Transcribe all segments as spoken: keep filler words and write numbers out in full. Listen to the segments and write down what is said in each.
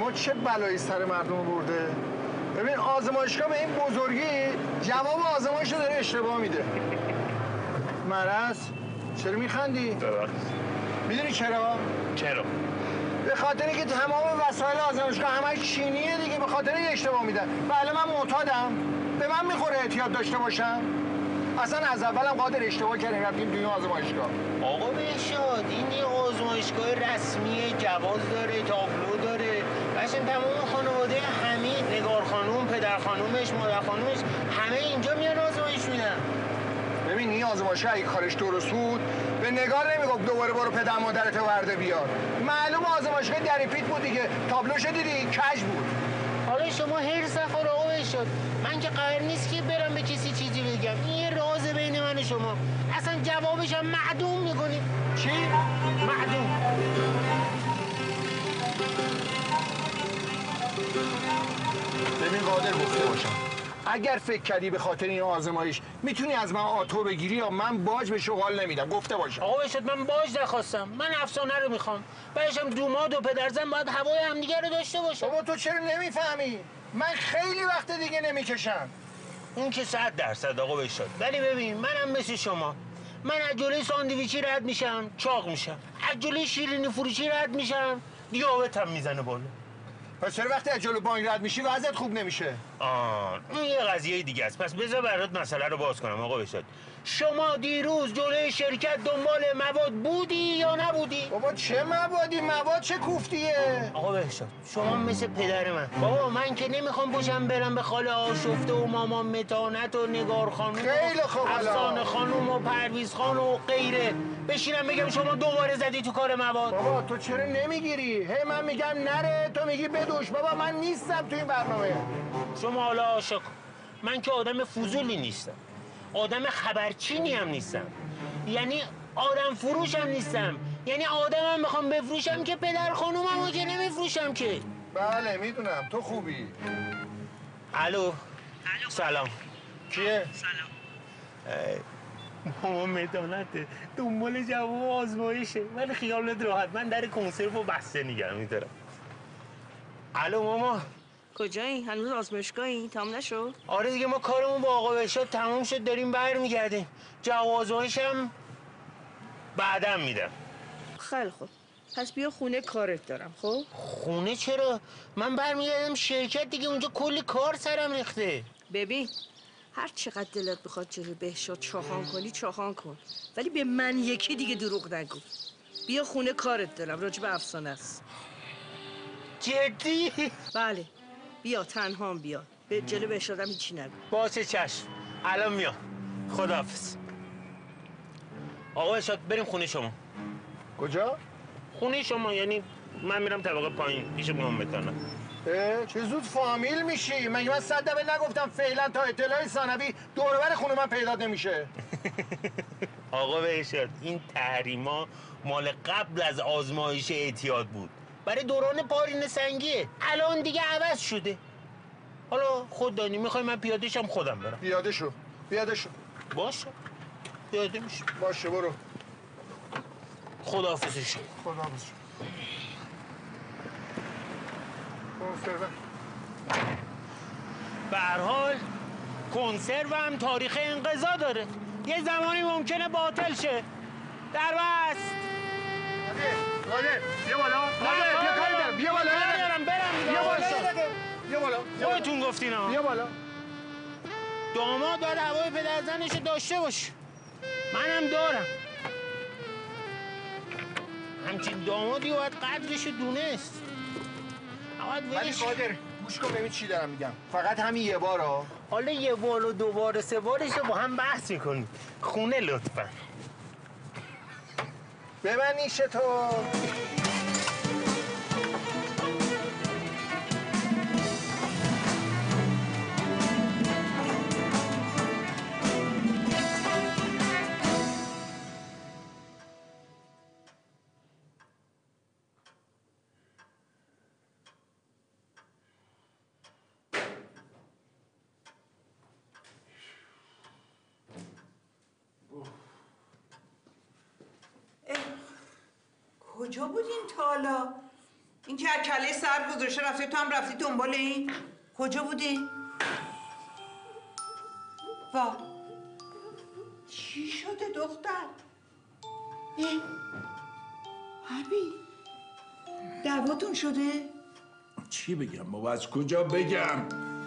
ما چه بلایی سر مردم برده؟ ببین آزمایشگاه به این بزرگی جواب آزمایش رو داره اشتباه میده. مرض چرا میخندی؟ ببخشید. میدونی چرا؟ چرا؟ به خاطر اینکه تمام وسایل آزمایشگاه همش چینیه دیگه، به خاطر این اشتباه میدن. بله من معتادم، به من میخوره احتیاط داشته باشم. اصلا از اولم قادر اشتباه کردیم رفتیم توی آزمایشگاه. آقا بهشاد این یه آزمایشگاه رسمیه، جواز داره، تابلو داره. اصلا تمام خانواده همه، نگار خانوم، پدر خانومش، مادر خانومش، همه اینجا میان آزمایش میدن. ببین این آزمایشگاه اگه کارش درست بود به نگار نمیگفت دوباره برو پدر مادرت ورده بیار. معلوم آزمایشگاه دریپیت بود دیگه، تابلوشو دیدی کج بود. حالا شما هر سفر آقا بهشاد، من که قرار نیست که برم به کسی چیزی بگم. این یه راز بین من و شما. اصلا جوابش هم معدوم میکنیم. چی؟ معدوم. ببین قادر گفته باشم اگر فکر کردی به خاطر این آزمایش میتونی از من آتو بگیری یا من باج به شغال نمیدم. گفته باشم آقا بهشاد من باج نخواستم، من افسانه رو میخوام. بعدشم دوماد و پدرزن باید هوای همدیگه رو داشته باشم. بابا تو چرا نمیفهمی؟ من خیلی وقت دیگه نمیکشم. اون که صد درصد آقا بهشاد، ولی ببین منم مثل شما، من از جلوی ساندویچی رد میشم چاق میشم، از جلوی شیرینی فروشی رد میشم دیابتم میزنه بالا. پس چرا وقتی از جلو بانک رد میشی وضعت خوب نمیشه؟ آه این یه قضیه دیگه است. پس بذار برات مسئله رو باز کنم آقا بهشاد. شما دیروز جلوی شرکت دنبال مواد بودی یا نبودی؟ بابا چه موادی؟ مواد چه کوفتیه؟ آقا بهشاد شما مثل پدر من. بابا من که نمیخوام پشم برم به خاله آشفته و مامان متانت و نگار خانوم خیلی خوب. افسانه خانوم و پرویز خان و غیره بشینم بگم شما دوباره زدی تو کار مواد. بابا تو چرا نمیگیری؟ هی من میگم نره تو میگی بدوش. بابا من نیستم تو این برنامه. شما حالا عاشق، من که آدم فضولی نیستم، آدم خبرچینی هم نیستم، یعنی آدم فروش هم نیستم، یعنی آدمم میخوام بفروشم که پدر خانوممو که نمیفروشم که. بله میدونم تو خوبی. الو. سلام. کیه؟ سلام. مامان متانته دنبال جواب آزمایشه، ولی خیالت راحت من در کنسرو و بسته نگرم میدارم. الو ماما. کجایی؟ هنوز آزمایشگاهی؟ تمام نشد؟ آره دیگه ما کارمون با آقا بهشاد تموم شد، داریم برمیگردیم. جواب آزمایشم بعدم میدم. خیلی خوب. پس بیا خونه کارت دارم. خب خونه چرا؟ من برمیگردم شرکت دیگه، اونجا کلی کار سرم ریخته. ببین هر چقدر دلت بخواد جلوی بهشاد چاخان کنی چاخان کن، ولی به من یکی دیگه دروغ نگو. بیا خونه کارت دارم، راجع به افسانه است. جدی؟ بله بیا، تنهام بیا، به جلوی بهشادم هیچی نگو. باشه چشم، الان میام. خداحافظ. آقا بهشاد بریم خونه شما. کجا؟ خونه شما یعنی من میرم طبقه پایین پیش مامان متانت. اه چه زود فامیل میشی. مگه من صد دفعه نگفتم فعلا تا اطلاع ثانوی دور و بر خونه من پیدا نمیشه؟ آقا بهشاد این تحریما مال قبل از آزمایش اعتیاد بود، برای دوران پارین سنگیه. الان دیگه عوض شده. حالا خود دانی میخوای من پیاده شم خودم برم؟ پیاده شو پیاده شو. باشه پیاده میشه. باشه برو. خداحافظش. خداحافظ. به هر حال کنسرو هم تاریخ انقضا داره، یه زمانی ممکنه باطل شه. در بست. قادر بیا بالا. قادر بیا کاری دارم. بیا بالا. ندارم برم. بیا بالا. بیا بالا. خودتون گفتین ها. بیا بالا. داماد باید هوای پدرزنشو داشته باشه، منم دارم. همچین دامادی باید قدرشو دونست. ولی قادر گوش کن ببین چی دارم میگم. فقط همین یه بار ها. حالا یه بار و دو بار و سه بارش رو با هم بحث میکنیم. خونه لطفا. ببن نیشه تو. کجا بودین تا حالا؟ این که کله سر گذاشته رفته تو هم رفتی دنبال این؟ کجا بودی؟ وا چی شده دختر؟ اه حبی دعواتون شده؟ چی بگم بابا، از کجا بگم؟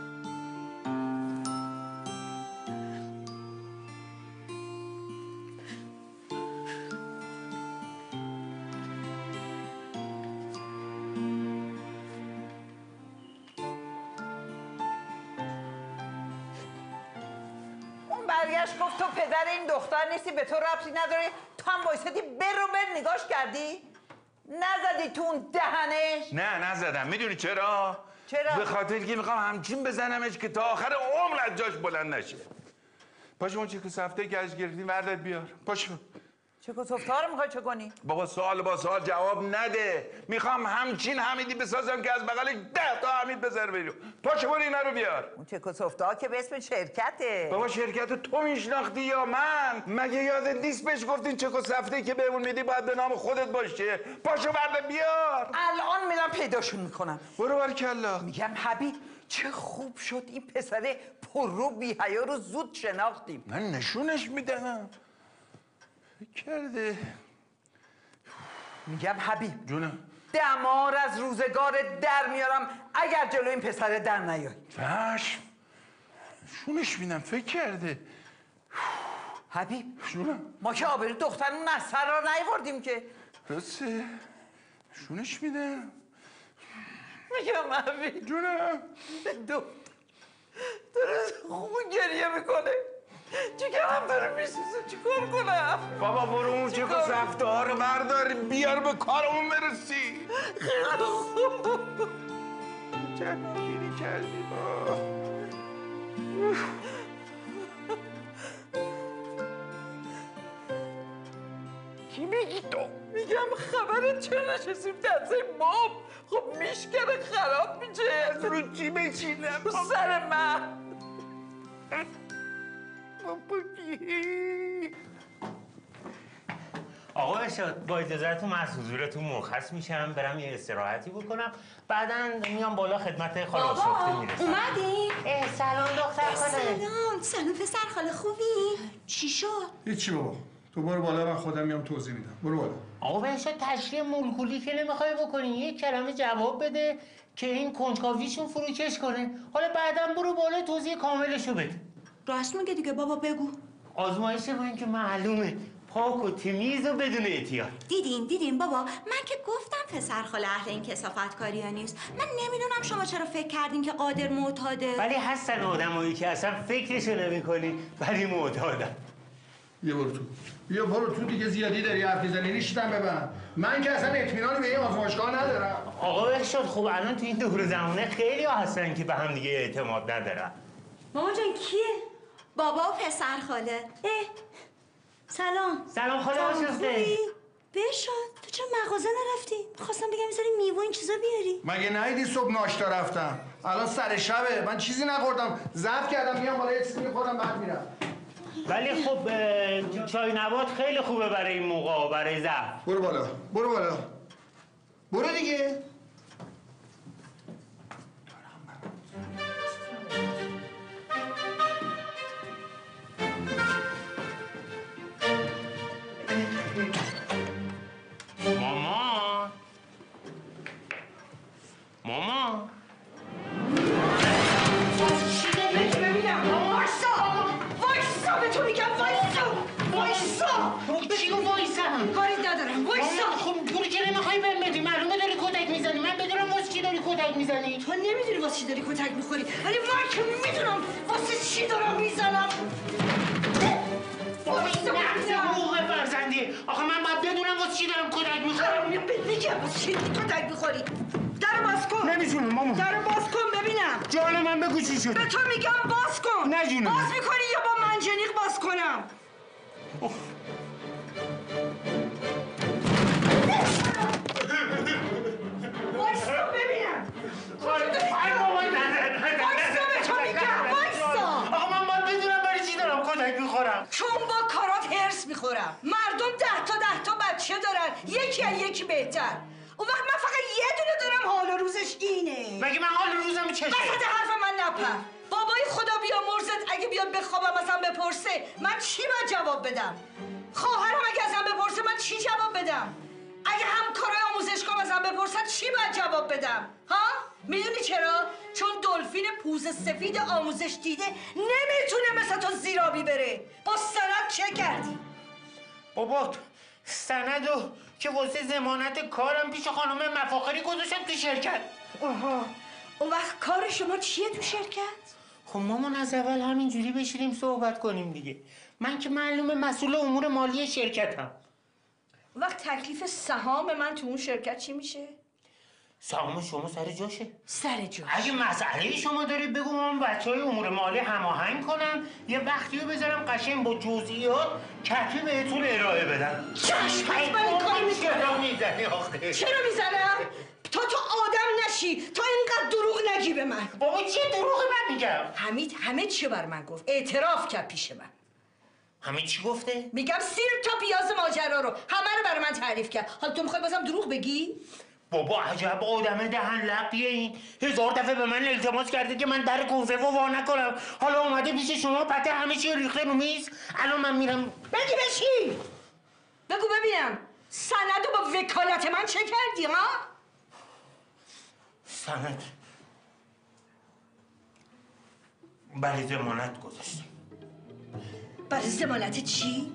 برگشت گفت تو پدر این دختر نیستی، به تو ربطی نداره، تو هم بایستدی بر رو بر نگاش کردی؟ نزدی تو اون دهنش؟ نه نزدم. میدونی چرا؟ چرا؟ به خاطر که میخوام همچین بزنمش که تا آخر عمر از جاش بلند نشه. پاشو اون چیکو سفته که از گرفتیم وردت بیار. پاشو. چیکو سفته رو میخوای چه کنی؟ بابا سوال با سوال جواب نده. میخوام همچین حمیدی بسازم که از بغلش ده تا حمید بزنه بیرون. پاشو برو اینا رو بیار. اون چیکو سفته ها که به اسم شرکته. بابا شرکت تو میشناختی یا من؟ مگه یادت نیست بهش گفتین چیکو سفته که بهمون میدی باید به نام خودت باشه؟ پاشو برده بیار. الان میرم پیداشون میکنم. برو برکلا. میگم حبیب چه خوب شد این پسر پررو بی حیا رو زود شناختیم. من نشونش میدم. فکر کرده. میگم حبیب جونم. دمار از روزگار در میارم اگر جلو این پسر در نیای. چشم. نشونش میدم. فکر کرده. حبیب جونم. ما که آبرو دخترمون از سر را نیوردیم که. راسته. نشونش میدم. میگم حبیب جونم. دو داره خوب گریه میکنه، چیکارم داره میسوزه، چیکار کنم؟ بابا برو اون چیکو سفته ها رو بردار بیار به کارمون برسی. خیلی خوب. چه گیری کردی با کی میگی تو؟ میگم خبرت چرا نشستیم دست مام؟ خب میشکنه خراب میشه. رو چی بچینم؟ رو سر من. آقا ارشاد با اجازهتون من از حضورتون مرخص میشم برم یه استراحتی بکنم، بعداً میام بالا خدمت خاله سفته میرسم. اومدی؟ سلام دختر خاله. سلام سلام پسر خاله خوبی؟ چی شد؟ هیچی بابا، تو برو بالا، من خودم میام توضیح میدم. برو بالا. آقا ارشاد تشریح مولکولی که نمیخوای بکنی، یک کلمه جواب بده که این کنجکاویشون فروکش کنه، حالا بعداً برو بالا توضیح کاملشو بده. راست میگه دیگه بابا، بگو. آزمایش من که معلومه پاک و تمیز و بدون اعتیاد. دیدین دیدین بابا، من که گفتم پسر خاله اهل این کثافت کاریا نیست. من نمیدونم شما چرا فکر کردین که قادر معتاده. ولی هستن آدمایی که اصلا فکرشو نمی‌کنی ولی معتادن. بیا برو تو. بیا برو تو دیگه، زیادی داری حرف میزنی. ریشتم ببن. من که اصلا اطمینانی به این آزمایشگاه ندارم. آقا ارشاد خب الان تو این دور زمانه خیلی ها هستن که به هم دیگه اعتماد ندارن. مامان جان کیه؟ بابا و پسر خاله. اه سلام. سلام خاله آشفته. بشاد تو چرا مغازه نرفتی؟ خواستم بگم میذاری میوه این چیزا بیاری. مگه ندیدی صبح ناشتا رفتم؟ الان سر شبه، من چیزی نخوردم، ضبط کردم میام بالا یه چیزی میخورم بعد میرم. ولی خب چای نبات خیلی خوبه برای این موقع، برای ضعف. برو بالا، برو بالا. برو دیگه. مامان مامان ببینم وایسا وایسا به تو میگم وایسا وایسا. چی رو وایسم؟ کاری ندارم وایسا. خب پولی که نمیخوای بهم بدی، معلومه داری کتک میزنی، من بدونم واسه چی داری کتک میزنی. تو نمیدونی واسه چی داری کتک میخوری، ولی من که میدونم واسه چی دارم میزنم. وایسا حقوق فرزندی. آخه من باید بدونم واسه چی دارم کتک میخورم. میگم واسه چی کتک میخوری. درو باز کن. نمیتونم مامان. درو باز کن ببینم. جان من بگو چی شده. به تو میگم باز کن. نه جونم. باز میکنی یا با منجنیق باز کنم؟ وایسا ببینم. وایسا به تو میگم وایسا. آقا من باید بدونم برای چی دارم کتک میخورم. چون با کارات هرس میخورم. مردم ده تا ده تا بچه دارن، یکی از یکی بهتر. اون وقت من فقط یه دونه دارم حال و روزش اینه. مگه من حال روزم چشه؟ وسط حرف من نپر. بابای خدا بیامرزت اگه بیاد بخوابم ازم بپرسه من چی باید جواب بدم؟ خواهرم اگه ازم بپرسه من چی جواب بدم؟ اگه همکارای آموزشگاه ازم بپرسن چی باید جواب بدم؟ ها؟ میدونی چرا؟ چون دلفین پوز سفید آموزش دیده نمیتونه مثل تو زیرابی بره. با سند چه کردی؟ بابا سندو که واسه ضمانت کارم پیش خانم مفاخری گذاشتم تو شرکت. آها. اون وقت کار شما چیه تو شرکت؟ خب مامان از اول همینجوری بشینیم صحبت کنیم دیگه. من که معلومه مسئول امور مالی شرکتم. اون وقت تکلیف سهام من تو اون شرکت چی میشه؟ سهام شما سر جاشه. سر جاش. اگه مسئله شما دارید بگو من بچهای امور مالی هماهنگ کنم یه وقتی رو بذارم قشنگ با جزئیات کتبی بهتون ارائه بدم. چشم حتما این کاری میکنم. چرا میزنی آخه؟ چرا میزنم؟ تا تو آدم نشی تا اینقدر دروغ نگی به من. بابا چه دروغی من میگم؟ حمید همه چی بر من گفت. اعتراف کرد پیش من. همین چی گفته؟ میگم سیر تا پیاز ماجرا رو همه رو برای من تعریف کرد. حالا تو میخوای بازم دروغ بگی؟ بابا عجب آدم دهن لقیه این. هزار دفعه به من التماس کرده که من در کنفه و وا نکنم. حالا اومده پیش شما پته همه چی ریخته رو میز. الان من میرم. بگی به چی؟ بگو ببینم سند رو با وکالت من چه کردی ها؟ سند برای ضمانت گذاشتم. برای ضمانت چی؟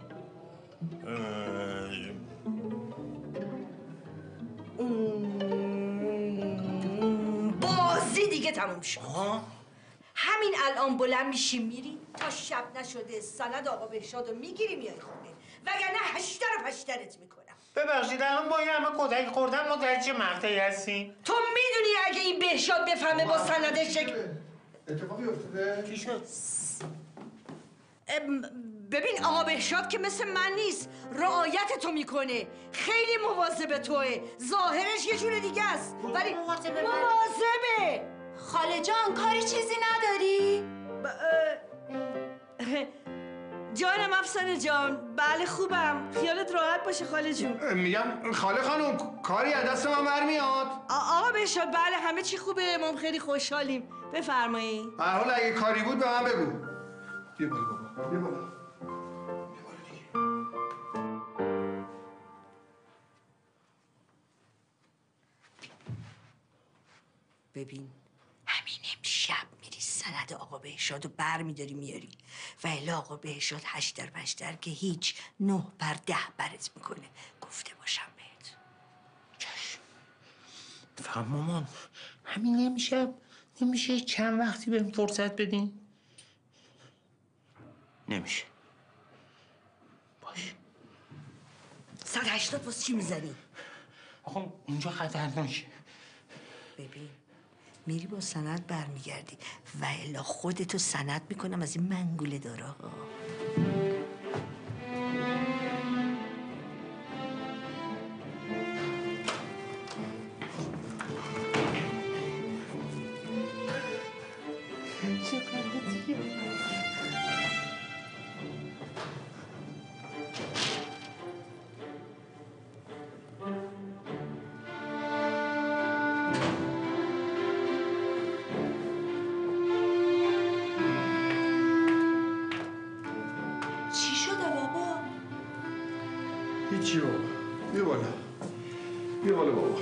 بازی دیگه تموم شد. آه؟ همین الان بلند میشی میری تا شب نشده سند آقا بهشاد رو میگیری میای خونه وگرنه هشتر و پشترت میکنم. ببخشید الان با این همه کتک خوردن ما در چه مقطعی هستیم؟ تو میدونی اگه این بهشاد بفهمه با سند شکل اتفاقی افتاده؟ چی شد؟ ببین آقا بهشاد که مثل من نیست، رعایت تو میکنه، خیلی مواظب توه، ظاهرش یه جور دیگه است ولی مواظبه؟ مواظبه. خاله جان کاری چیزی نداری؟ ب... اه... جانم افسانه جان، بله خوبم، خیالت راحت باشه خاله جون. میگم خاله خانم کاری از دست من برمیاد. آقا بهشاد بله همه چی خوبه، ما خیلی خوشحالیم، بفرمایید. هر حال اگه کاری بود به من بگو. بیا بالا بابا بیا بالا. بیا بالا دیگه. ببین همین امشب میری سند آقا بهشاد رو بر میداری میاری و الا آقا بهشاد هشتر پشتر که هیچ نه بر ده برت میکنه. گفته باشم بهت. چشم. فهم مامان همین نمیشه نمیشه چند وقتی بهم فرصت بدین؟ نمیشه. باش. صد هشتاد واسه چی میزنی؟ آقا اونجا خطرناکه. ببین میری با سند برمیگردی و الا خودتو سند میکنم از این منگوله داره ها. چی شده بابا؟ هیچی بابا بیا بالا بیا بالا بابا.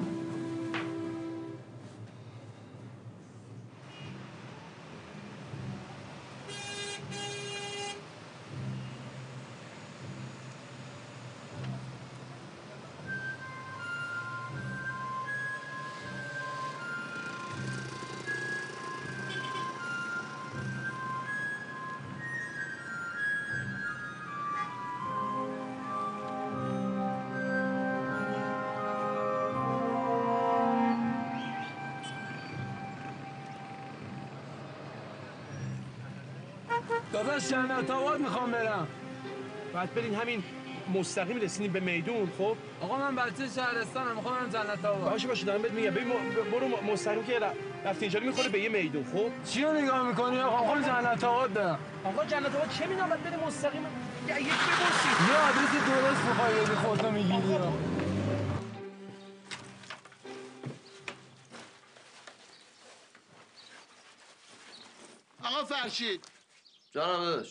داداش جنت آباد میخوام برم. بعد برین همین مستقیم رسیدیم به میدون. خب آقا من بچه شهرستانم میخوام برم جنت آباد. باشه باشه دارم بهت میگم ببین برو مستقیم که رفتی اینجا میخوره به یه میدون. خب چی رو نگاه میکنی آقا؟ میخوام جنت آباد برم. آقا جنت آباد چه میدونم بعد بریم مستقیم یک ببوسی یه آدرس درست میخوای بدی خودتو میگیری. آقا فرشید. جانم داداش.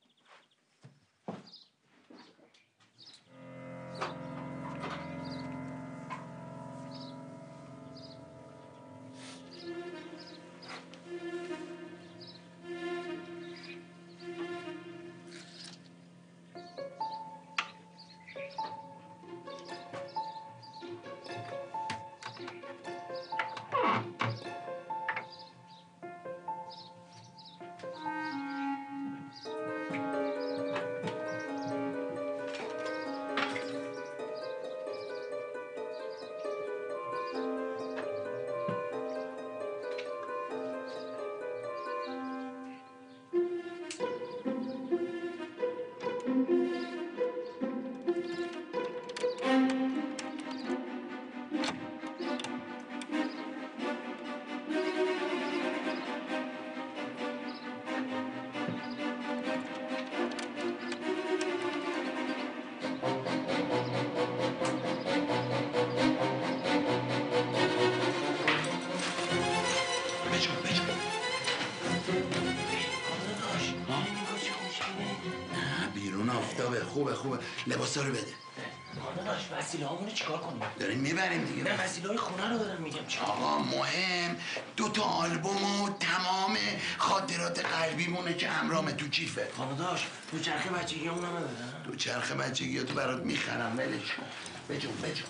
خوبه خوبه لباسا رو بده. آقا داشت وسیله هامونو چیکار کنیم؟ داریم میبریم دیگه. نه وسیله های خونه رو دارم میگم. آقا مهم دو تا آلبوم و تمام خاطرات قلبیمونه که همراهمه تو کیفه. خانه داشت دو چرخه بچگی همون هم بدن؟ دو چرخه بچگی ها تو برات میخرم ولش کن. بجون بجون.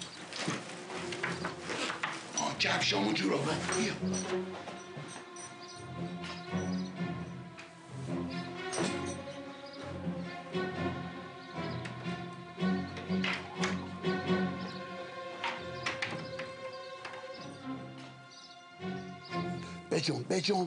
آه کفشامو جورابه بیا. بجون بجون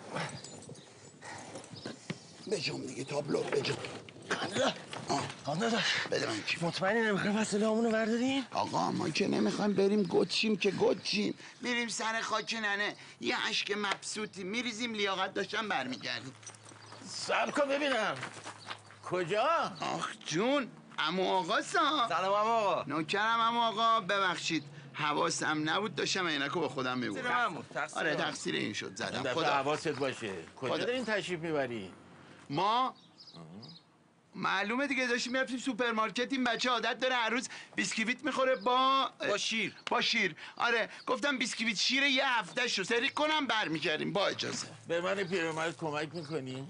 بجون دیگه تابلو بجون. خانده خانده داشت بده من کی مطمئنی نمیخوایم وسیله هامونو برداریم؟ آقا ما که نمیخوایم بریم گچیم که گچیم میریم سر خاک ننه یه عشق مبسوطی میریزیم لیاقت داشتن برمیگردیم. صبر کن ببینم کجا؟ آخ جون عمو آقا سا سلام عمو آقا. نوکرم عمو آقا ببخشید حواسم نبود داشتم عینکو با خودم میبردم. تقصیر من بود. تقصیر آره من. تقصیر این شد زدم. خدا خدا حواست باشه. کجا خدا. دارین تشریف میبری؟ ما معلومه دیگه داشتیم میرفتیم سوپرمارکت. این بچه عادت داره هر روز بیسکویت میخوره با با شیر. با شیر. آره گفتم بیسکویت شیر یه هفته شو سری کنم برمیگردیم با اجازه. به من پیرمرد کمک میکنی؟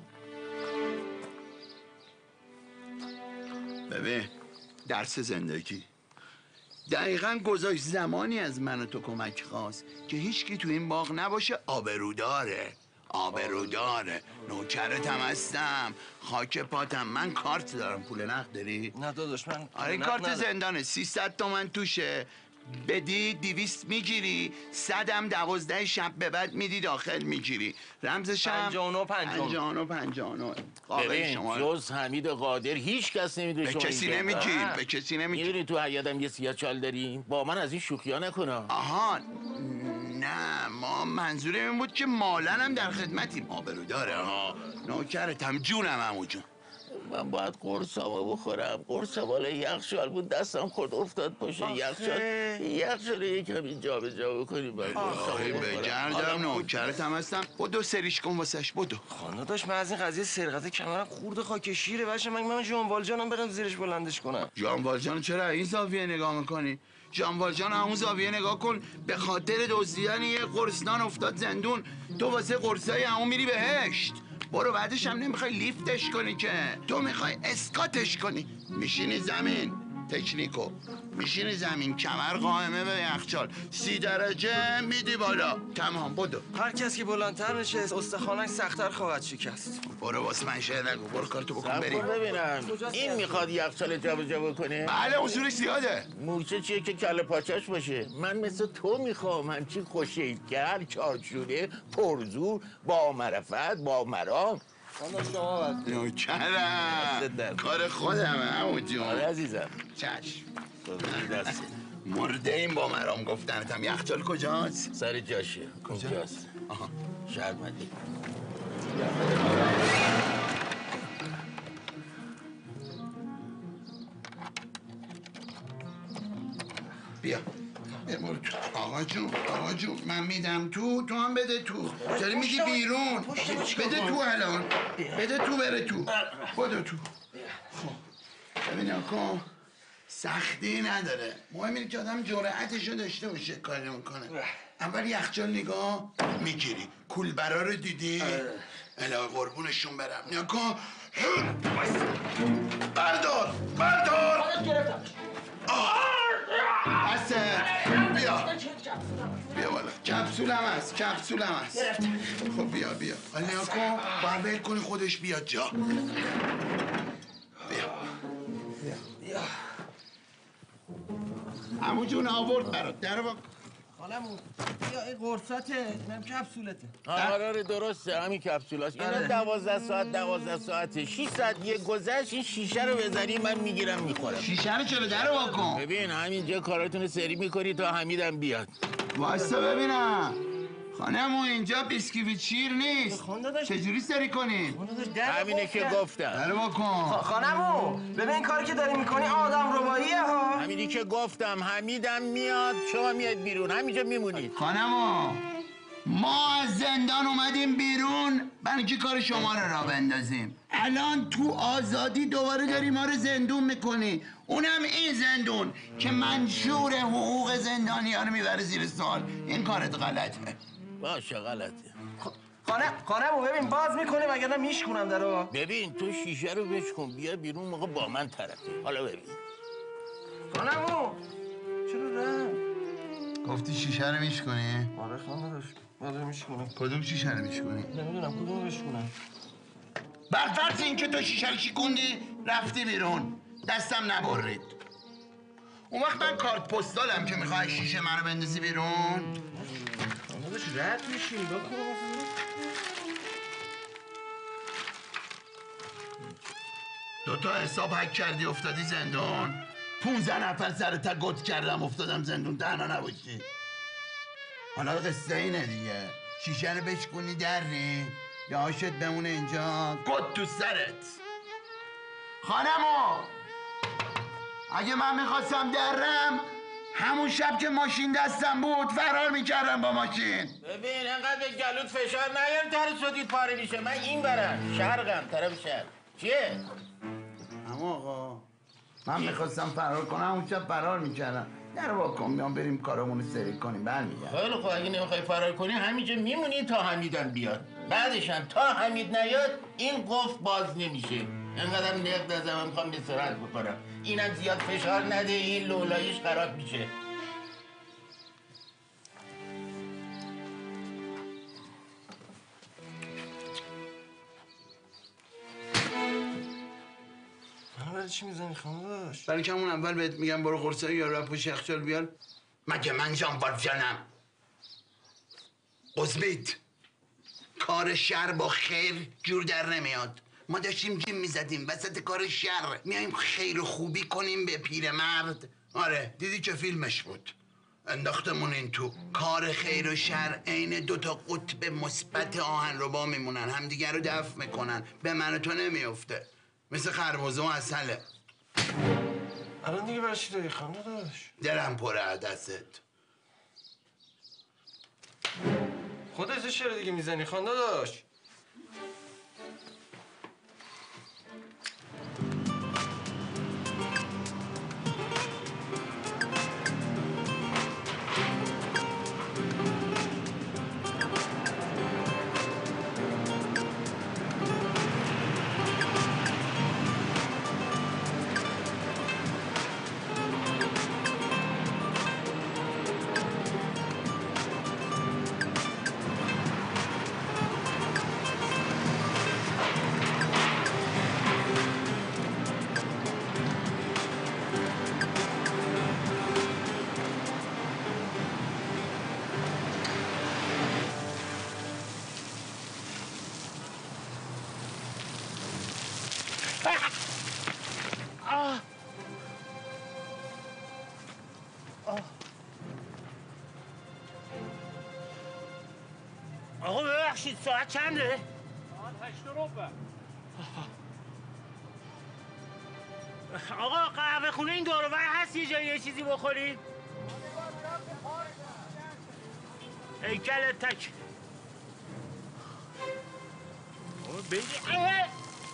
ببین درس زندگی دقیقا گذاشت زمانی از من و تو کمک خواست که هیچکی تو این باغ نباشه. آبروداره آبروداره. نوکرتم هستم خاک پاتم. من کارت دارم. پول نقد داری؟ نه داداش من آره این کارت زندانه. سیصد تومن توشه. بدی دیویست میگیری. صدم دوازده شب به بعد میدی داخل میگیری. رمزش هم پنجاه و نه پنجاه و نه. پنجاه و نه پنجاه و نه. قابل ببین شما جز حمید قادر هیچ کس نمیدونه به شما کسی اینجا. نمیگیر نه. به کسی نمیگیر. میدونی تو حیاتم یه سیاه چال داریم با من از این شوخیا نکنه. آها نه ما منظورم این بود که مالن هم در خدمتیم. آبرو داره ها. نوکرتم جونم عمو جون. من باید قرصامو بخورم. قرص بالا یخچال بود دستم خورد افتاد پشت یخچال. یخچال یکم اینجا به جا بکنیم. آخه بگردم نوکرتم هستم. بدو سریش کن واسش بدو. خانه داشت من از این قضیه سرقت کمرم خورده خاک شیره بچه. من من جان والجانم برم زیرش بلندش کنم. جان والجان چرا این زاویه نگاه میکنی؟ جان والجان همون زاویه نگاه کن. به خاطر دزدیدن یه قرصدان افتاد زندون. تو واسه قرصای همون میری بهشت. برو بعدش هم نمیخوای لیفتش کنی که تو میخوای اسکاتش کنی. میشینی زمین تکنیکو میشینی زمین کمر قائمه به یخچال سی درجه میدی بالا. تمام بدو. هر کس که بلندتر نشست استخوانش سخت‌تر خواهد شکست. برو واسه من شعر نگو. برو کارتو بکن صبر بریم. کن ببینم این میخواد یخچال جا به جا بکنه. بله اصولش زیاده. مورچه چیه که کله پاچش باشه. من مثل تو میخوام همچین خوشیدگر چارچوبه پرزور با معرفت با مرام. نوکرم کار خودمه عمو جون. آره عزیزم. چشم. دست مرده این با مرام گفتنتم. یخچال کجاست؟ سر جاشه. کجاست؟ آها شرمنده. بیا برو تو. آقا جون آقا جون من میدم تو تو هم بده تو داری میدی بیرون بده تو الان بده تو بره تو بده تو خب ببین آقا سختی نداره مهم اینه که آدم جرأتشو داشته باشه کاری میکنه اول یخچال نگاه میگیری کولبرا رو دیدی الهی قربونشون برم نگاه بردار بردار بسه بیا بیا بالا کپسول هم هست کپسول هم هست خب بیا بیا ولی نگاه کن باید ول کنی خودش بیاد جا بیا بیا عمو جون آورد برات در با خالمون بیا این قرصاته اینم کپسولته آره درسته همین کپسولاست اینا دوازده ساعت دوازده ساعته شش ساعت یه گذشت این شیشه رو بزنی من میگیرم میخورم شیشه رو چرا در واکن ببین همینجا کاراتون رو سری میکنی تا حمیدم بیاد واسه ببینم خانمو اینجا بیسکویت شیر نیست چجوری سری کنی؟ همینه که گفتم در واکن خانمو ببین کاری که داری میکنی آدم رباییه ها همینی که گفتم حمیدم میاد شما میاد بیرون همینجا میمونید خانمو ما از زندان اومدیم بیرون برای اینکه کار شما رو راه بندازیم الان تو آزادی دوباره داری ما رو زندون میکنی اونم این زندون که منشور حقوق زندانی‌ها رو میبره زیر سوال این کارت غلطه باشه غلطه خانه خانمو ببین باز میکنه وگرنه میشکونم درو ببین تو شیشه رو بشکن بیا بیرون موقع با من طرفی حالا ببین خانمو چرا رم گفتی شیشه رو میشکنی؟ آره خانم داشت آره میشکنم کدوم شیشه رو میشکنی؟ نمیدونم کدوم بشکنم برفرض این که تو شیشه رو شکوندی رفتی بیرون دستم نبرید اون وقت من کارت پستالم که میخوای شیشه منو بندازی بیرون خانم داشت رد میشی نگاه کن دوتا حساب حک کردی افتادی زندون پونزه نفر سر تا گت کردم افتادم زندون تنها نباشی حالا قصه اینه دیگه شیشه رو بشکنی دری یا آشت بمونه اینجا گت تو سرت خانمو اگه من میخواستم درم همون شب که ماشین دستم بود فرار میکردم با ماشین ببین انقدر به گلوت فشار نیار تر شدید پاره میشه من این برم شرقم طرف شرق چیه؟ اما آقا من میخواستم فرار کنم اون شب فرار میکردم در واکن میام بریم کارامونو سری کنیم برمیگردم خیلی خوب اگه نمیخوای فرار کنی همینجا میمونی تا حمیدم بیاد بعدش هم تا حمید نیاد این قفل باز نمیشه انقدرم نقد ازم میخوام استراحت بکنم اینم زیاد فشار نده این لولاییش خراب میشه برای چی میزنی خانمش؟ برای که همون اول بهت میگم برو قرصای یا رو پشت یخچال بیار مگه من جان والجانم قزبید کار شر با خیر جور در نمیاد ما داشتیم جیم میزدیم وسط کار شر میایم خیر و خوبی کنیم به پیرمرد آره دیدی که فیلمش بود انداختمون این تو کار خیر و شر عین دوتا قطب مثبت آهنربا میمونن همدیگه رو دفع میکنن به من و تو نمیافته مثل خربزه و عسله الان دیگه برای چی داری خانم داشت؟ دلم پره از دستت خودت چرا دیگه میزنی خانم داشت؟ آقا ببخشید ساعت چنده؟ ساعت هشت و ربع آقا قهوه خونه این دور و بر هست یه جایی یه چیزی بخورید؟ هیکل تک بگی اه!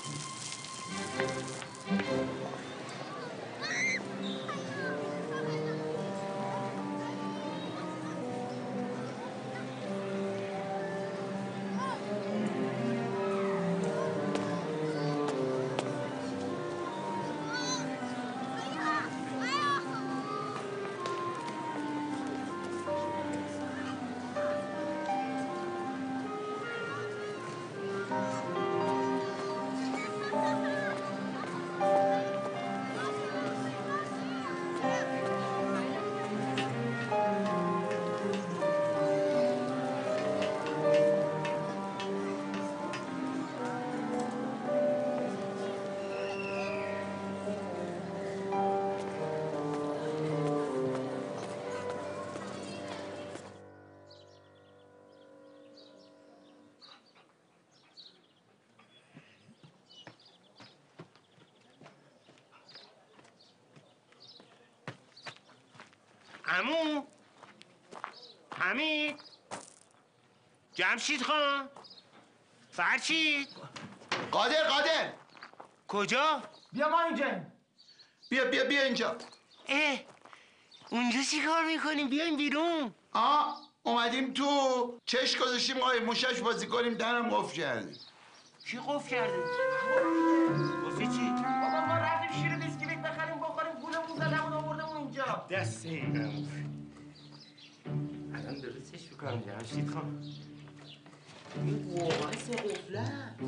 عمو حمید جمشید خان فرشید قادر قادر کجا؟ بیا ما اینجا بیا بیا بیا اینجا. اه اونجا چی کار میکنیم؟ بیایم بیرون. آه اومدیم تو چش گذاشتیم آقای موشش بازی کنیم درم قفل کردیم. کی قفل کرده؟ واسه چی؟ بابا ما رفتیم شیر بیسکویت بخریم بخوریم پولمون زدمون آوردمون اینجا. دست این الان درستش میکنم جمشید خان. این واقعا سه قفله است.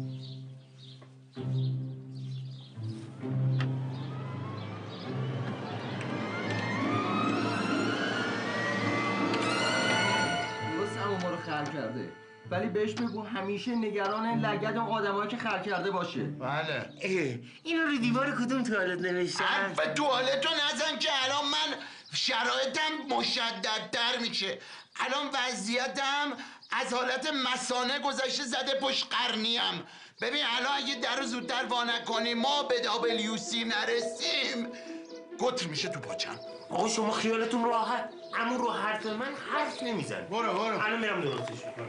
ما رو خلق کرده ولی بهش بگو همیشه نگران لگد اون آدمایی که خلق کرده باشه. بله. اینو رو دیوار کدوم توالت نوشتن؟ حرف توالت رو نزن که الان من شرایطم مشددتر میشه. الان وضعیتم از حالت مثانه گذشته زده پشت قرنیم. ببین الان اگه در رو زودتر وا نکنیم ما به دابلیو سی نرسیم گتر میشه تو پاچم. آقا شما خیالتون راحت. عمو رو حرف من حرف نمیزن. برو برو. الان میرم درستش میکنم.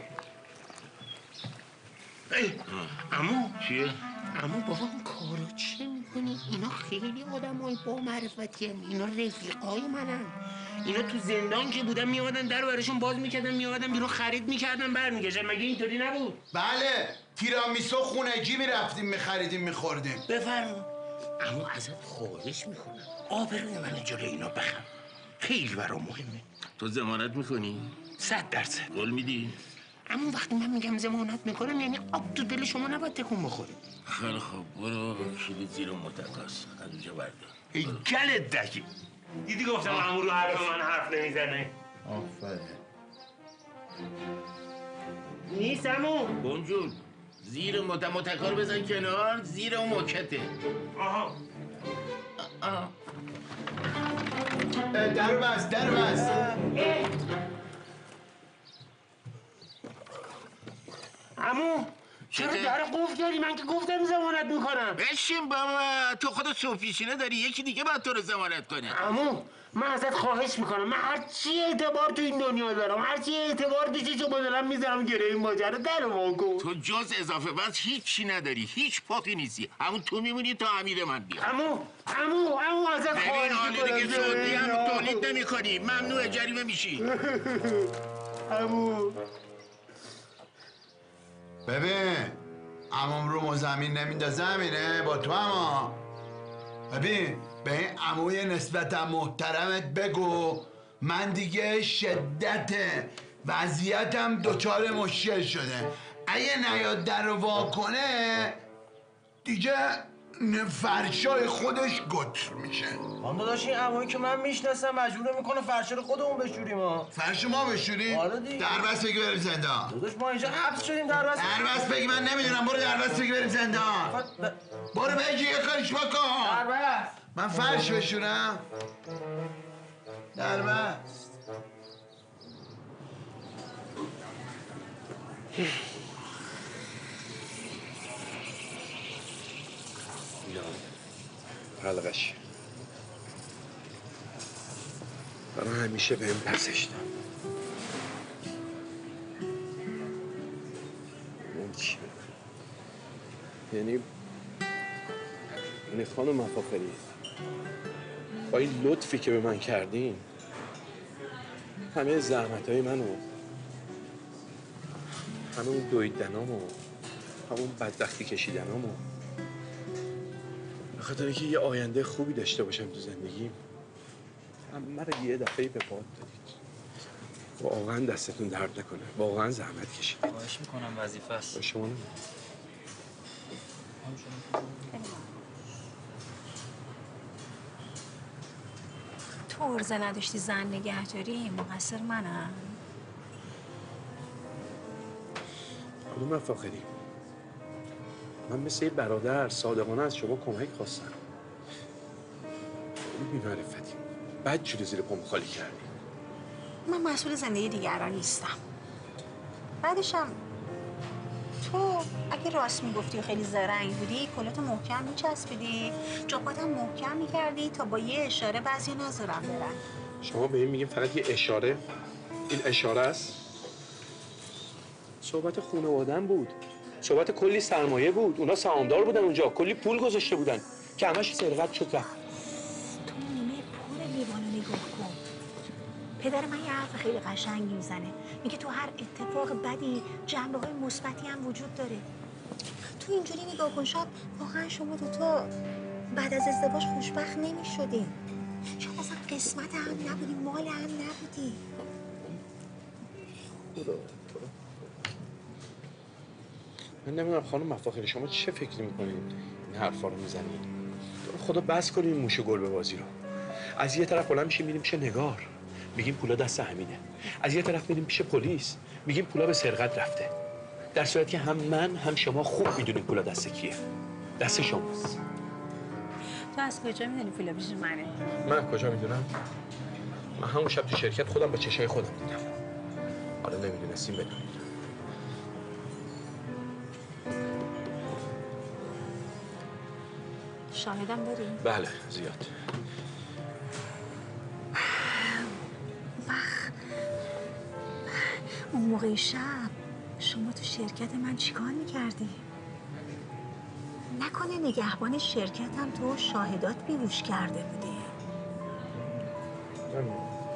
عمو چیه؟ عمو بابا این کارو چه میکنی؟ اینا خیلی آدمای با معرفتی هم. اینا رفیقای منن. اینا تو زندان که بودن میادن در براشون باز میکردن میادن بیرون خرید میکردن برمیگشتن. مگه اینطوری نبود؟ بله تیرامیسو خونگی میرفتیم میخریدیم میخوردیم. بفرما. عمو ازت خواهش میکنم آبروی من جلوی اینا بخم. خیلی برام مهمه. تو ضمانت میکنی؟ صد درصد. قول میدی؟ اما وقتی من میگم ضمانت میکنم یعنی آب تو دل شما نباید تکون بخوره. خیلی خوب برو کلید زیر متقاس از اونجا بردار. ای گلت دکی. دیدی گفتم عمو رو حرف من حرف نمیزنه. آفرین. نیست عمو. بونجون زیر مت متکار بزن کنار زیر اون موکته. آها. آها. در بست در بست. عمو چرا در قفل کردی؟ من که گفتم ضمانت میکنم. بشین بابا تو خودت صوفیشینه داری یکی دیگه باید تو رو ضمانت کنه. عمو من ازت خواهش میکنم من هر چی اعتبار تو این دنیا دارم هر چی اعتبار پیش شما دارم میذارم گره این ماجرا در وا کن. تو جز اضافه وزن هیچی نداری هیچ پاکی نیستی همون تو میمونی تا امیر من بیاد. عمو عمو عمو ازت خواهش ببین میکنم. حالا دیگه سعودی هم تولید نمی کنی ممنوع جریمه میشی. عمو ببین عموم رو مزمین نمیندازه همینه با تو اما ببین به این عموی نسبتا محترمت بگو من دیگه شدت وضعیتم دچار مشکل شده اگه نیاد در رو وا کنه دیگه فرشای خودش گتر میشه. هم داداش این عمویی که من میشناسم مجبور میکنه فرش رو خودمون بشوریم ها. فرش ما بشوریم؟ آره دیگه. دربست بگی بریم زندان. داداش ما اینجا حبس شدیم دربست. دربست بگی من نمیدونم برو دربست بگی بریم زندان. برو بگی یه کارش بکن. دربست. من فرش بشورم؟ دربست. حلقش من همیشه بهم پسش داد یعنی یعنی خانم مفاخری با این لطفی که به من کردین همه زحمت‌های منو همه اون دویدنامو همون بدبختی کشیدنامو به خاطر اینکه یه آینده خوبی داشته باشم تو زندگیم همه رو یه دفعه به پات دادید. واقعا دستتون درد نکنه. واقعا زحمت کشیدید. خواهش میکنم وظیفه است. شما نمید. تو عرضه نداشتی زن نگهداری مقصر منم. خانم مفاخری من مثل یه برادر صادقانه از شما کمک خواستم. این بی‌معرفتی بد جوری زیر پام خالی کردی. من مسئول زندگی دیگران نیستم. بعدشم تو اگه راست میگفتی و خیلی زرنگ بودی کلاتو محکم میچسبیدی جاپاتم محکم میکردی تا با یه اشاره بعضی نذارم برن. شما به این میگیم فقط یه اشاره؟ این اشاره است؟ صحبت خانواده‌ام بود. صحبت کلی سرمایه بود. اونا سهامدار بودن اونجا. کلی پول گذاشته بودن که همش سرقت شد رفت. تو نیمه پول لیوانو نگاه کن. پدر من یه حرف خیلی قشنگی میزنه. میگه تو هر اتفاق بدی جنبه های مثبتی هم وجود داره. تو اینجوری نگاه کن شاید واقعا شما دوتا بعد از ازدواج خوشبخت نمیشدین. شاید اصلا قسمت هم نبودی مال هم نبودی. خدا من نمیدونم خانم مفاخری شما چه فکری میکنید این حرفا رو میزنید؟ خدا بس کنید این موش گل به بازی رو. از یه طرف بلند میشیم میریم پیش نگار میگیم پولا دست همینه. از یه طرف میریم پیش پلیس میگیم پولا به سرقت رفته. در صورتی که هم من هم شما خوب میدونیم پولا دست کیه. دست شماست. تو از کجا میدونی پولا پیش منه؟ من کجا میدونم؟ من همون شب تو شرکت خودم با چشای خودم دیدم. حالا نمیدونستیم بدونید. شاهدم داری؟ بله زیاد. وقت اون موقع شب شما تو شرکت من چیکار میکردی؟ نکنه نگهبان شرکت هم تو شاهدات بیهوش کرده بودی؟ من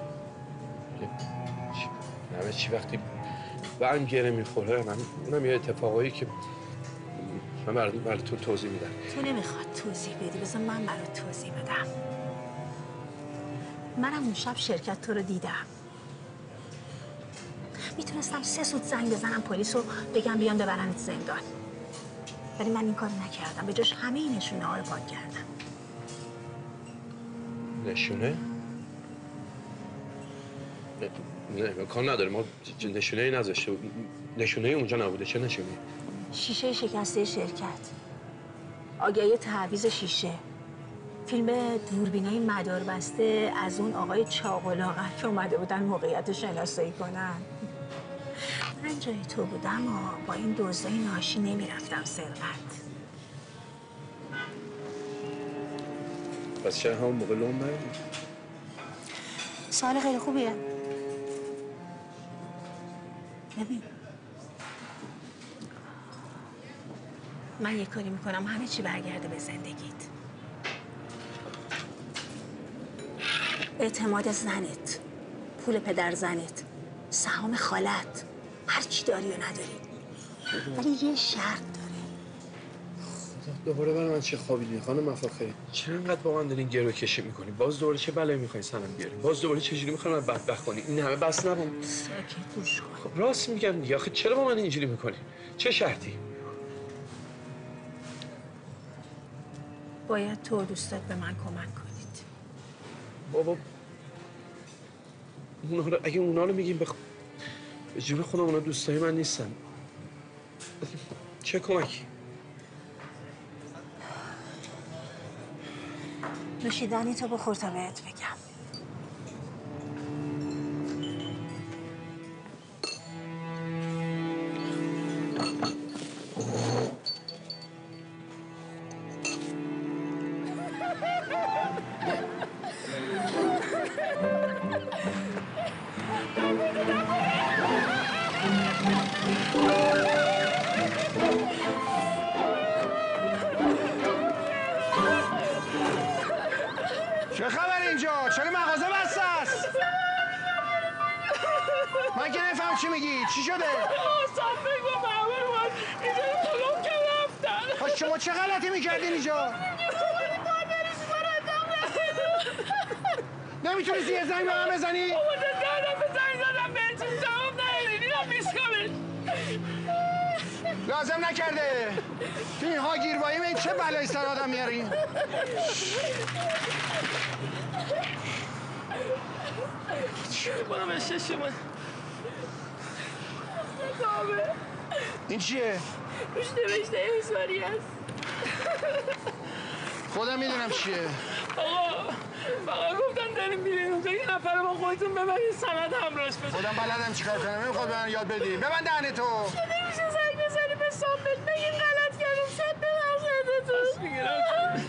همه چی وقتی برم گره میخوره من اونم یه اتفاقایی که من براتون توضیح میدم. تو نمیخواد توضیح بدی بذار من برات توضیح بدم. منم اون شب شرکت تو رو دیدم. میتونستم سه سوت زنگ بزنم پلیس رو بگم بیان ببرنت زندان. ولی من این کار نکردم. به جاش همه این نشونه ها رو پاک کردم. نشونه؟ نه کار نداره ما نشونه ای نذاشته. نشونه ای اونجا نبوده. چه نشونه؟ شیشه شکسته شرکت، آگهی تعویض شیشه، فیلم دوربینای مدار بسته از اون آقای چاق و لاغر که اومده بودن موقعیت شناسایی کنن. من جای تو بودم و با این دزدای ناشی نمیرفتم سرقت. پس چرا همون موقع لوم بردی؟ سوال خیلی خوبیه. ببین من یه کاری میکنم همه چی برگرده به زندگیت. اعتماد زنت، پول پدر زنت، سهام خالت، هر چی داری و نداری. ولی یه شرط داره. دوباره برای من چه خوابیدی خانم مفاخری؟ چرا اینقدر با من دارین گرو کشی میکنی؟ باز دوباره چه بلایی میخواین سرم بیارین؟ باز دوباره چجوری میخواین من بدبخت کنی؟ این همه بس نبون. ساکت گوش کن. خب راست میگم دیگه. آخه چرا با من اینجوری میکنی؟ چه شرطی؟ باید تو و دوستات به من کمک کنید. بابا اونا رو اگه اونا رو میگیم بخ... به جون خودم اونا دوستای من نیستن. چه کمکی؟ نوشیدنی تو بخور تا بهت بگم. چه خبر اینجا؟ چرا مغازه بسته است؟ من که نفهم چی میگی؟ چی شده؟ آسان بگو معمول بود اینجا کلوم که رفتن. خب شما چه غلطی میکردین اینجا؟ نمیتونی یه زنگ به من بزنی؟ بابا ده دفعه زنگ زدم بهتون جواب ندادین. اینم میشکمش. لازم نکرده. تو اینها گیربایی این چه بلایی سر آدم میارین؟ برو به ششمه. این چیه؟ روش نوشته احساری هست. خودم میدونم چیه. آقا فقط گفتن داریم میرین اونجا یه نفر با خودتون ببرین سند همراهش بزن. خودم بلدم چیکار کنم. نمیخواد به من یاد بدی. ببند دهن تو. نمیشه زنگ بزنی به سامبل بگین غلط کردم شاید ببخشده تو. میگیرم.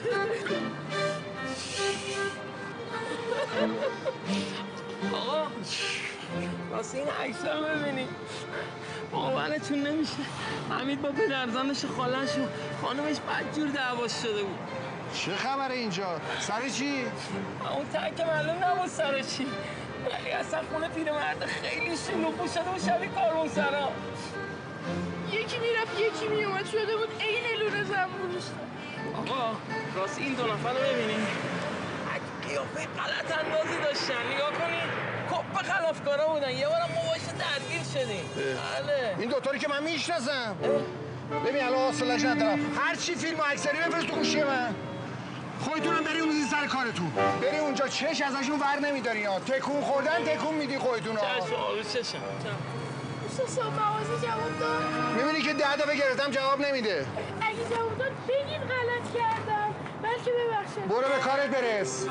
آقا واسه این عکس رو ببینید باورتون نمیشه. حمید با پدرزنش خالش و خانمش بدجور دعواش شده بود. چه خبره اینجا؟ سر چی؟ اون تک معلوم نبود سر چی، ولی اصلا خونه پیرمرد خیلی شلوغ شده بود شبیه کاروانسرا. یکی میرفت یکی میومد شده بود عین لونه زنبورش. آقا راست این دو نفر رو ببینید قیافه غلط اندازی داشتن. نگاه کنید کپ خلافکارا بودن. یه بارم ما باشه درگیر شدیم. بله این دوتاری که من میشناسم. ببین الان حوصله‌اش ندارم. هر چی فیلم و اکثری بفرست تو گوشی من. خودتونم بری اون سر کارتون. بری اونجا چش ازشون ور نمیداری ها. تکون خوردن تکون میدی خودتون ها. چشم آروز چشم. استاد مغازه جواب داد. میبینی که ده دفعه گرفتم جواب نمیده. اگه جواب داد بگید غلط کردم بلکه ببخشید. برو به کارت برس.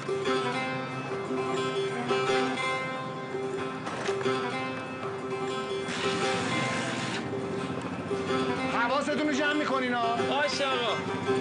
حواستون رو جمع میکنین ها. باشه آقا.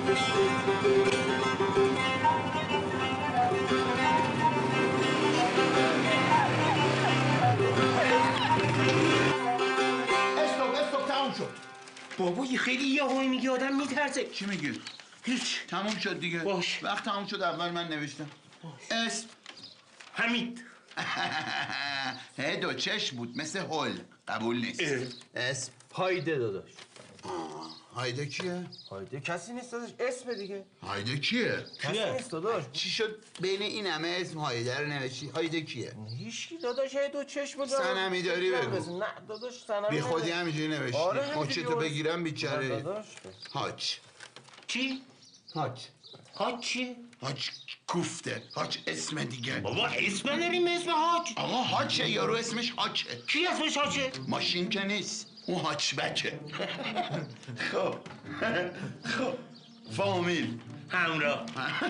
استوب استوب تموم شد. بابا یه خیلی یه هایی میگی آدم میترسه. چی میگی؟ هیچ. تموم شد دیگه. باش. وقت تموم شد اول من نوشتم. اسم حمید. هه دو چشم بود مثل هول. قبول نیست. اسم هایده داداش. هایده کیه؟ هایده کسی نیست داداش، اسم دیگه. هایده کیه؟ کسی نیست داداش. چی شد بین این همه اسم هایده رو نوشتی؟ هایده کیه؟ هیچکی داداش. هی دو چشم بود. سنمی داری بگو. نه داداش سنمی بی خودی همینجوری نوشتی. آره همینجوری. تو بگیرم بیچاره. داداش هاچ. چی؟ هاچ. هاچ چی؟ هاچ کوفته. هاچ اسم دیگه. بابا اسم نداریم اسم هاچ. آقا هاچه یارو اسمش هاچه. کی اسمش هاچه؟ ماشین که نیست. اون هاچ بچه. خب خب فامیل همراه.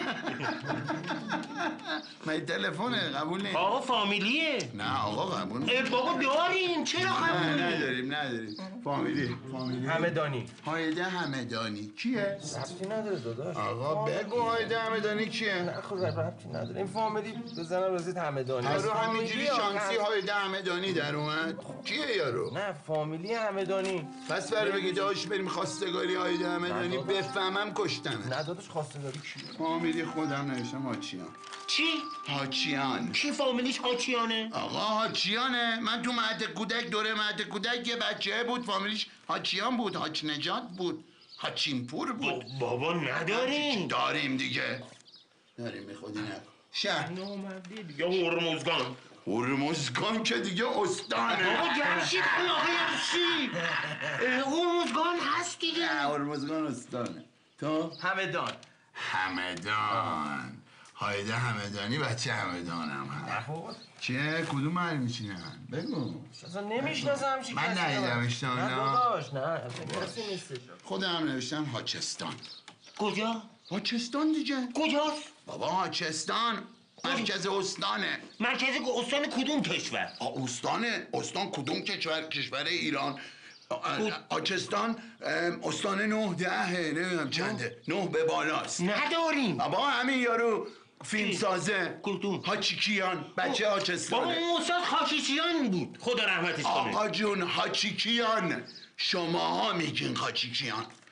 من تلفنه قبول نیست. آقا فامیلیه. نه آقا قبول نیست. بابا داریم چرا قبول نه نیست؟ نداریم نداریم. فامیلی فامیلی همدانی. هایده همدانی کیه؟ ربطی نداره داداش. آقا بگو هایده همدانی کیه؟ نه خود ربطی نداره. این فامیلی بزنم رسید همدانی. از رو همینجوری شانسی هایده همدانی در اومد. کیه یارو؟ نه فامیلی همدانی. پس برای بگی داش بریم خواستگاری هایده همدانی بفهمم کشتمه. نه داداش خواستگاری کیه؟ فامیلی خودم نوشتم هاچیان. چی؟ هاچیان. کی فامیلیش هاچیانه؟ آقا هاچیانه. من تو مهد کودک دوره مهد کودک یه بچه بود فامیلیش هاچیان بود. هاچ نجات بود. هاچینپور بود. بابا نداریم. داریم دیگه. داریم میخودی نه. شهر نامردی دیگه هرمزگان. هرمزگان که دیگه استانه. بابا جمشید آقا جمشید. هرمزگان هست دیگه. نه هرمزگان استانه. تو؟ همدان. همدان. هایده همدانی بچه همدانم هم. چیه؟ کدوم محل میشینن؟ بگو. اصلا نمیشناسم چی من کسی ندیدمش نه نه. داداش نه کسی نیستش. خودم نوشتم هاچستان. کجا؟ هاچستان دیگه. کجاست؟ بابا هاچستان مرکز استانه. مرکز استان کدوم کشور؟ استانه استان کدوم کشور؟ کشور ایران. هاچستان استان نه دهه نمیدونم چنده. نه به بالاست. نداریم. بابا همین یارو فیلم سازه. کدوم؟ هاچیکیان بچه هاچستانه. بابا اون استاد خاکیچیان بود. خدا رحمتش کنه. آقا جون هاچیکیان. شماها میگین هاچیکیان.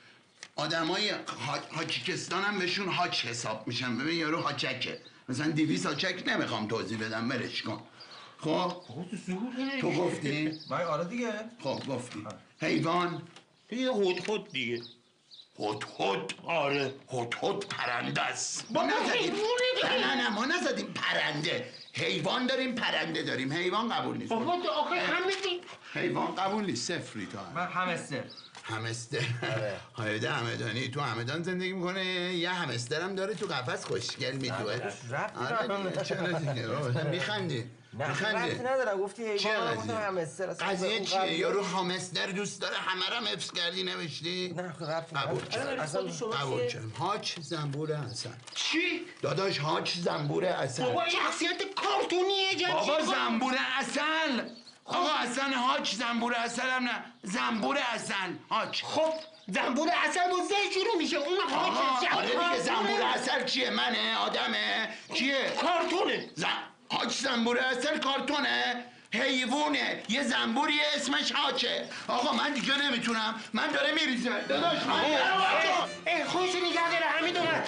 آدمای هاچیکستان هم بهشون هاچ حساب میشن. ببین یارو هاچکه، مثلا دیویس هاچک نمیخوام توضیح بدم، ولش کن. خب تو گفتی؟ من آره دیگه. خب گفتی. حیوان دیگه هد هد دیگه. هد هد. آره هد هد پرنده است. ما نزدیم. نه نه نه ما نزدیم پرنده. حیوان داریم پرنده داریم. حیوان قبول نیست. بابا آخه همین حیوان قبول نیست. صفری تو هم. من همستر. همستر. هایده همدانی تو همدان زندگی میکنه. یه همستر هم داره تو قفس خوشگل میدوه. ربطی چرا دیگه میخندی؟ نه ربطی ندارم. گفتی حیوان، گفتم همستر. قضیه چیه؟ یارو همستر دوست داره، همه رو هم حفظ کردی نوشتی؟ نه ربطی قبول کردم. قبول کردم. هاچ زنبور حسن. چی؟ داداش هاچ زنبور حسن. بابا شخصیت کارتونیه جمشید. بابا زنبور اصل. آقا اصلا هاچ زنبور اصل هم نه، زنبور اصل هاچ. خب زنبور اصل با زه شروع میشه، اون هاچ. آره دیگه زنبور اصل کیه؟ منه؟ آدمه؟ کیه؟ کارتونه. زن... هاچ زنبور اصل کارتونه؟ حیوونه. یه زنبوریه اسمش هاچه. آقا من دیگه نمیتونم، من داره میریزه. داداش من اه خوش نگه داره. حمید اومد.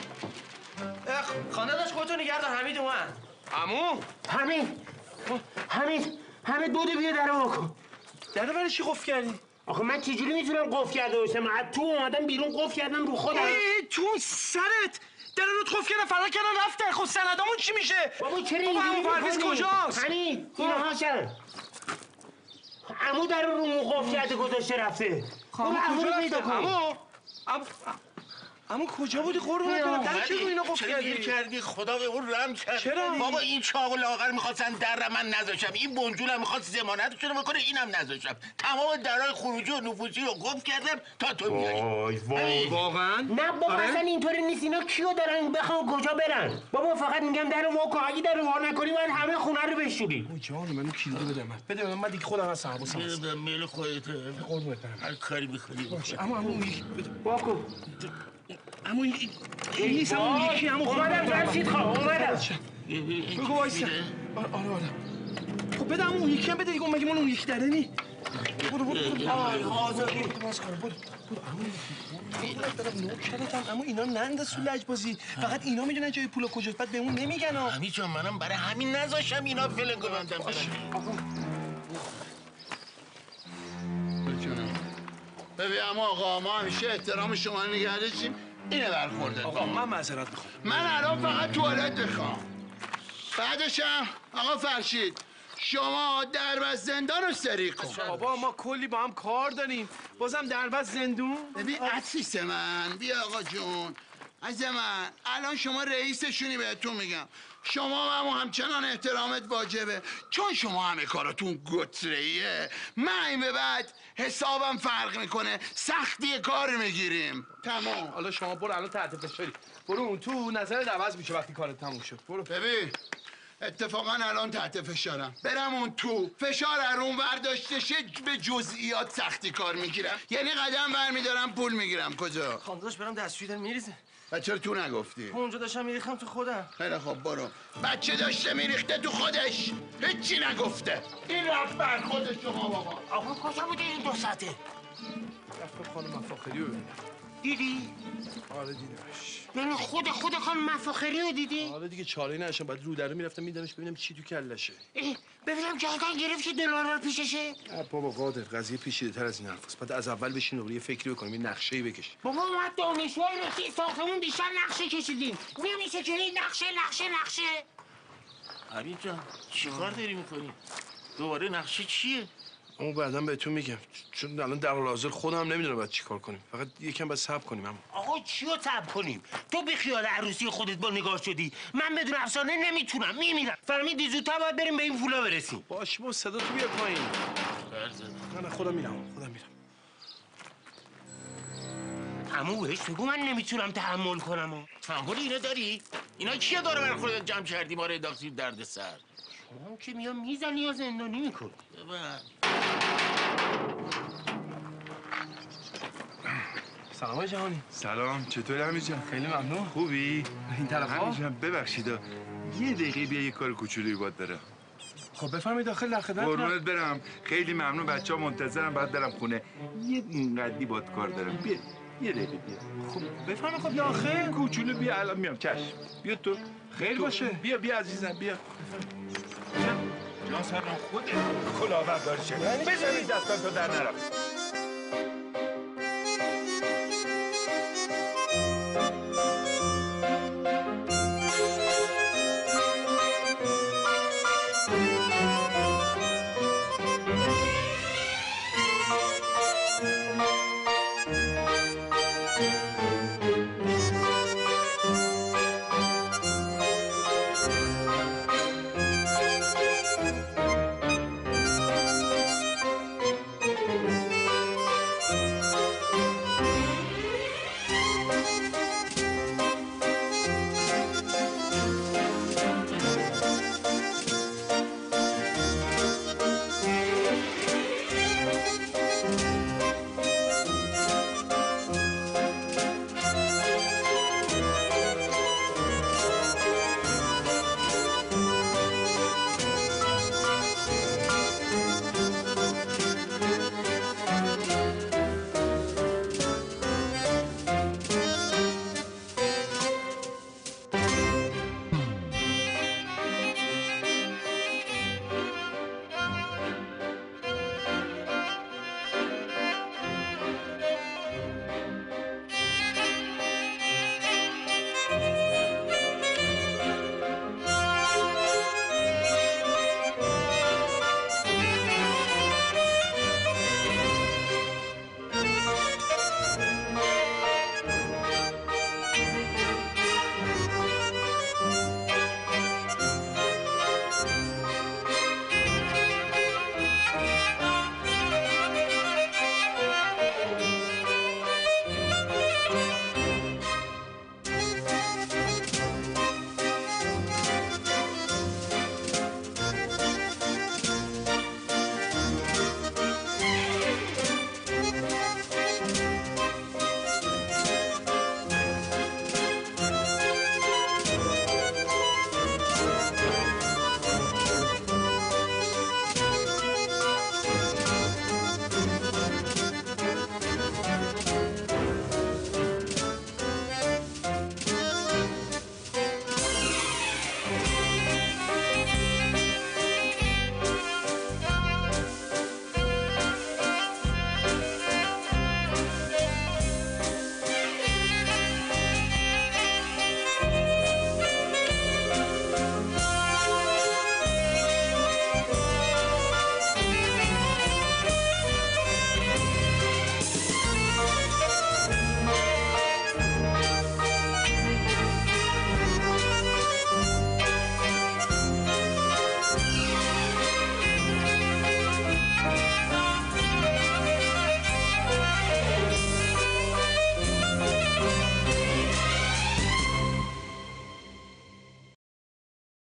خانه داشت خودتو نگه دار. حمید اومد. عمو حمید حمید حمید بودو بیا درو بکن. در برای چی قفل کردی؟ آخه من چجوری میتونم قفل کرده باشم؟ من تو اومدم بیرون قفل کردم رو خودم. ای تو سرت در رو قفل کردن فرار کردن رفته. خب سندامون چی میشه؟ بابا چرا بابا اینجوری عمو پرویز کجاست؟ حمید اینا هاشن. عمو در رو رو قفل کرده گذاشته رفته. عمو کجا رفته؟ عمو عمو کجا بودی قربونت برم؟ در چه رو اینا قفل کردی؟ کردی خدا به اون رحم کرد. چرا؟ بابا این چاق و لاغر می‌خواستن در من نذاشم، این بنجولم می‌خواست ضمانتشون بکنه، اینم نذاشتم. تمام درای خروجی و نفوذی رو قفل کردم تا تو بیای. وای وای واقعا؟ نه بابا اصلا اینطوری نیست. اینا کیو دارن بخوام کجا برن؟ بابا فقط میگم درو وا کن. اگه درو وا نکنی من همه خونه رو بشوری. اوه جان منو کلیدو بده من. بده من. من دیگه خودم از صاحب واسم. بده میل خودت. قربونت برم. هر کاری می‌کنی باشه. اما اما اون یکی بده. وا کن. اما این این نیست اون یکی. اما اومدم جمشید خواه اومدم. بگو وایسا. آره آره. خب بده اون یکی هم بده دیگه. مگه مال اون یکی داره نی؟ برو برو برو. آی آزادی. باز کن. برو برو. اما اما اینا ننداز تو لجبازی. فقط اینا میدونن جای پول کجاست. بعد به اون نمیگن ها. همین جان منم برای همین نذاشتم اینا فلنگو بندم برن. ببین اما آقا ما همیشه احترام شما رو نگه داشتیم. اینه برخورده. آقا من معذرت میخوام. من الان فقط توالت میخوام. بعدش هم آقا فرشید شما دربست زندان رو سری کن. بابا ما کلی با هم کار داریم. بازم دربست زندون؟ ببین عزیز من بیا آقا جون. عزیز من الان شما رئیسشونی بهتون میگم. شما هم همچنان احترامت واجبه. چون شما همه کاراتون گترهیه من این به بعد حسابم فرق میکنه. سختی کار میگیریم. تمام. حالا شما برو الان تحت فشاری. برو اون تو نظرت عوض میشه وقتی کارت تموم شد. برو. ببین اتفاقا الان تحت فشارم. برم اون تو فشار ارون ورداشته شه به جزئیات سختی کار میگیرم. یعنی قدم برمیدارم پول میگیرم. کجا؟ خانداش برام دستشویی داره میریزه. و چرا تو نگفتی؟ اونجا داشتم میریختم تو خودم. خیلی خب برو. بچه داشته میریخته تو خودش هیچی نگفته. این رفت بر خود شما بابا. آقا کجا بوده این دو ساعته؟ رفتم خانم مفاخری رو ببینم. دیدی؟ آره دیدمش. یعنی خود خود خانم مفاخری رو دیدی؟ آره دیگه چاره نشم. بعد رو درو میرفتم میدمش ببینم چی تو کلشه. ببینم گردن گرفت که دلار رو پیششه. نه بابا قادر قضیه پیچیده تر از این حرفاست. بعد از اول بشین و یه فکری بکنیم. یه نقشه‌ای بکشیم. بابا ما دانشجوهای رشته ساختمون بیشتر نقشه کشیدیم. نمیشه که این نقشه نقشه نقشه. حمید جان چیکار داری میکنی؟ دوباره نقشه چیه؟ اما بعدا بهتون میگم. چون الان در حال حاضر خودم نمیدونم باید چیکار کنیم. فقط یکم باید صبر کنیم. اما آقا چی رو صبر کنیم؟ تو بی خیال عروسی خودت با نگاه شدی. من بدون افسانه نمیتونم میمیرم. فهمیدی زودتر باید بریم به این پولا برسیم. باش با صدا تو بیار پایین. نه نه خودم میرم. خودم میرم. عمو بهش بگو من نمیتونم تحمل کنم. تحمل اینا داری؟ اینا کیه داره بر خودت جمع کردی ما رو انداختی درد سر؟ شما که میام میزنی یا زندانی میکنی؟ ببر. سلام آقای جهانی. سلام چطوری حمید جان؟ خیلی ممنون. خوبی؟ این طرف ها؟ حمید جان ببخشید یه دقیقه بیا یه کار کوچولویی باید دارم. خب بفرمایید داخل در خدمت. قربونت برم. خیلی ممنون. بچه‌ها منتظرم بعد برم خونه. یه اینقدری باید کار دارم. بیا یه دقیقه بیا. خب بفرما خب یا آخه کوچولو بیا الان میام چشم. بیا تو. خیر باشه. بیا بیا عزیزم بیا. جان سرم خودت کلاهبرداری شد. بزن این دستان تو در نرفت.